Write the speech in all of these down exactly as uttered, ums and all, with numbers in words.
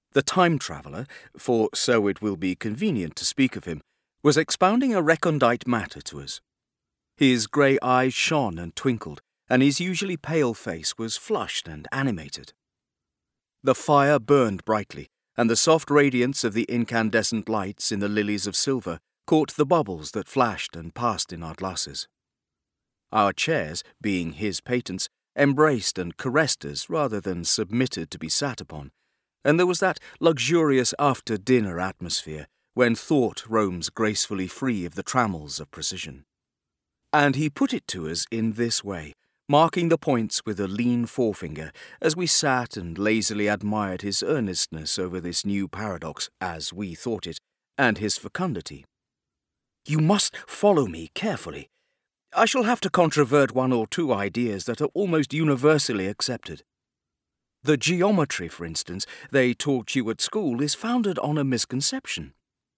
The time traveller, for so it will be convenient to speak of him, was expounding a recondite matter to us. His grey eyes shone and twinkled, and his usually pale face was flushed and animated. The fire burned brightly, and the soft radiance of the incandescent lights in the lilies of silver caught the bubbles that flashed and passed in our glasses. Our chairs, being his patents, embraced and caressed us rather than submitted to be sat upon, and there was that luxurious after-dinner atmosphere when thought roams gracefully free of the trammels of precision. And he put it to us in this way, marking the points with a lean forefinger as we sat and lazily admired his earnestness over this new paradox, as we thought it, and his fecundity. "You must follow me carefully. I shall have to controvert one or two ideas that are almost universally accepted. The geometry, for instance, they taught you at school is founded on a misconception."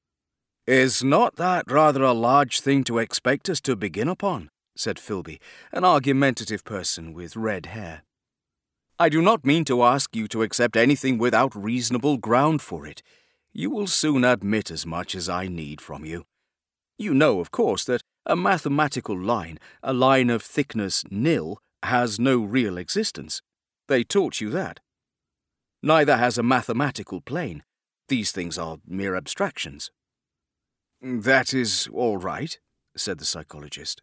"Is not that rather a large thing to expect us to begin upon?" said Philby, an argumentative person with red hair. "I do not mean to ask you to accept anything without reasonable ground for it. You will soon admit as much as I need from you. You know, of course, that a mathematical line, a line of thickness nil, has no real existence. They taught you that. Neither has a mathematical plane. These things are mere abstractions." "That is all right," said the psychologist.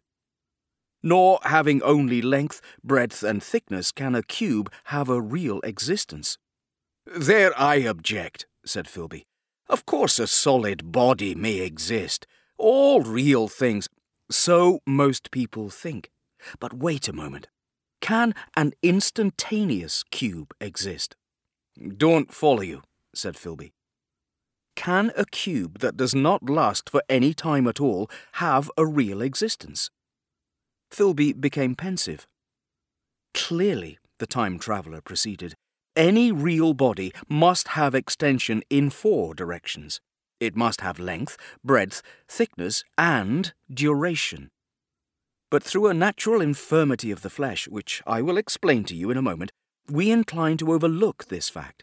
"Nor, having only length, breadth, and thickness, can a cube have a real existence." "There I object," said Philby. "Of course a solid body may exist. All real things—" "So most people think. But wait a moment. Can an instantaneous cube exist?" "Don't follow you," said Philby. "Can a cube that does not last for any time at all have a real existence?" Philby became pensive. "Clearly," the time traveller proceeded, "any real body must have extension in four directions. It must have length, breadth, thickness, and duration. But through a natural infirmity of the flesh, which I will explain to you in a moment, we incline to overlook this fact.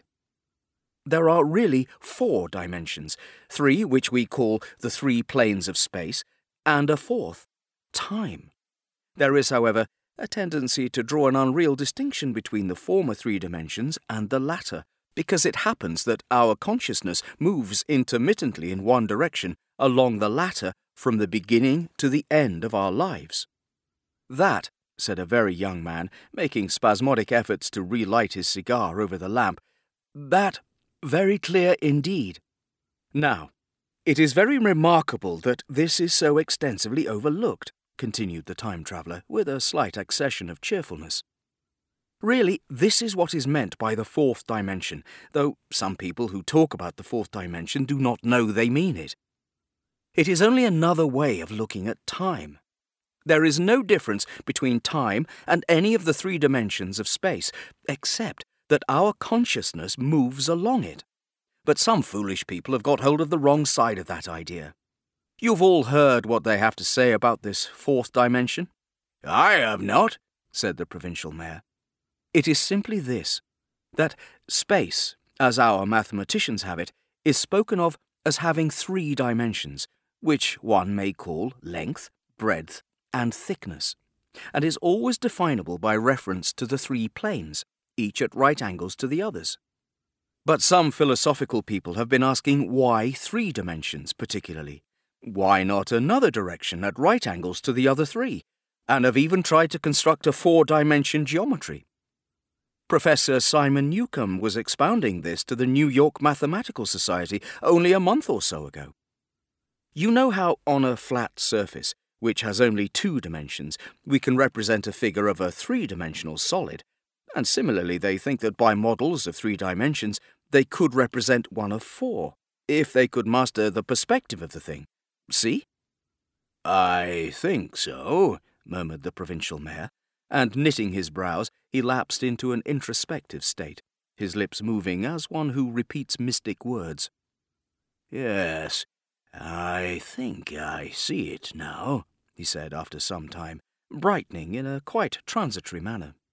There are really four dimensions, three which we call the three planes of space, and a fourth, time. There is, however, a tendency to draw an unreal distinction between the former three dimensions and the latter, because it happens that our consciousness moves intermittently in one direction along the latter from the beginning to the end of our lives. That," said a very young man, making spasmodic efforts to relight his cigar over the lamp, "that very clear indeed. Now, it is very remarkable that this is so extensively overlooked," continued the time traveller, with a slight accession of cheerfulness. "Really, this is what is meant by the fourth dimension, though some people who talk about the fourth dimension do not know they mean it. It is only another way of looking at time. There is no difference between time and any of the three dimensions of space, except that our consciousness moves along it. But some foolish people have got hold of the wrong side of that idea. You've all heard what they have to say about this fourth dimension?" "I have not," said the provincial mayor. "It is simply this, that space, as our mathematicians have it, is spoken of as having three dimensions, which one may call length, breadth, and thickness, and is always definable by reference to the three planes, each at right angles to the others. But some philosophical people have been asking why three dimensions particularly? Why not another direction at right angles to the other three, and have even tried to construct a four-dimension geometry. Professor Simon Newcomb was expounding this to the New York Mathematical Society only a month or so ago. You know how on a flat surface, which has only two dimensions, we can represent a figure of a three-dimensional solid, and similarly they think that by models of three dimensions they could represent one of four, if they could master the perspective of the thing. See?" "I think so," murmured the provincial mayor, and knitting his brows, he lapsed into an introspective state, his lips moving as one who repeats mystic words. "Yes, I think I see it now," he said after some time, brightening in a quite transitory manner.